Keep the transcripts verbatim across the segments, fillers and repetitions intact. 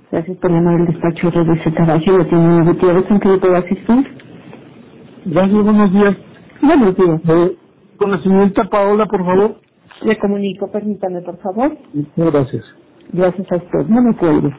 Gracias por llamar al despacho de receta Bajo. Lo tiene Gutiérrez, ¿en qué le puedo asistir? Gracias, buenos días. Buenos días. Eh, con la señorita Paola, por favor. Le comunico, permítame, por favor. Muchas gracias. Gracias a usted. No me cuelgue.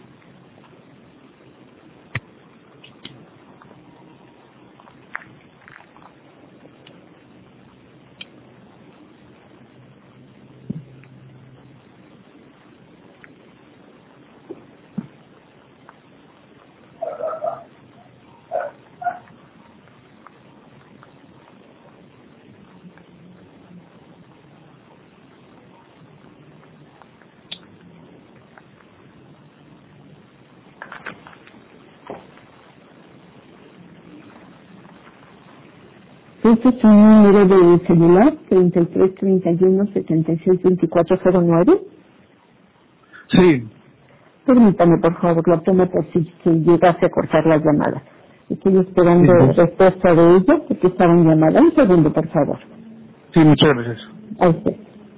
Este es un número de celular, treinta y tres treinta y uno setenta y seis veinticuatro cero nueve. Sí. Permítame, por favor, lo tomo por si se llegase a cortar la llamada. Estoy esperando Sí, respuesta de ella, porque estaba en llamada. Un segundo, por favor. sí, muchas gracias. A usted.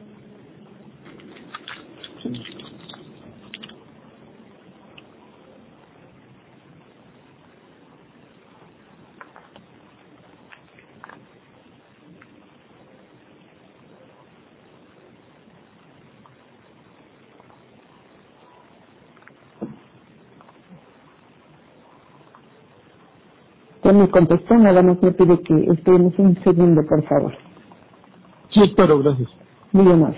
Ya me contestó, nada más me pide que esperemos un segundo, por favor. Sí, espero, gracias. Muy amable.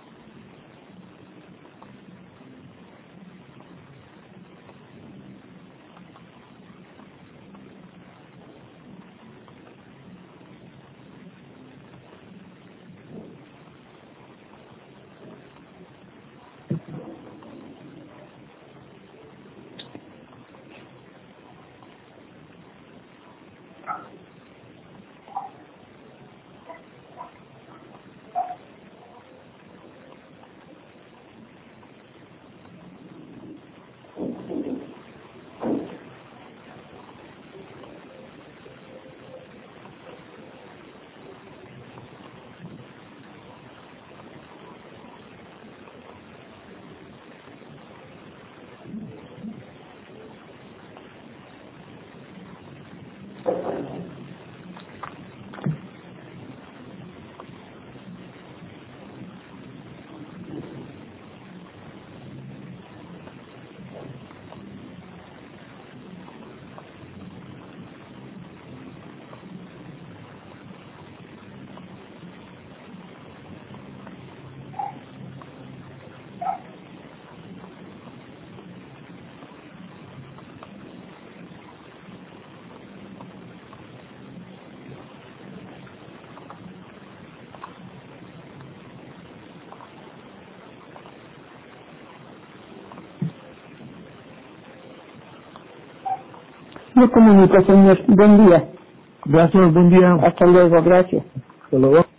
Me comunico, señor. Buen día. Gracias, buen día. Hasta luego, gracias. Hasta luego.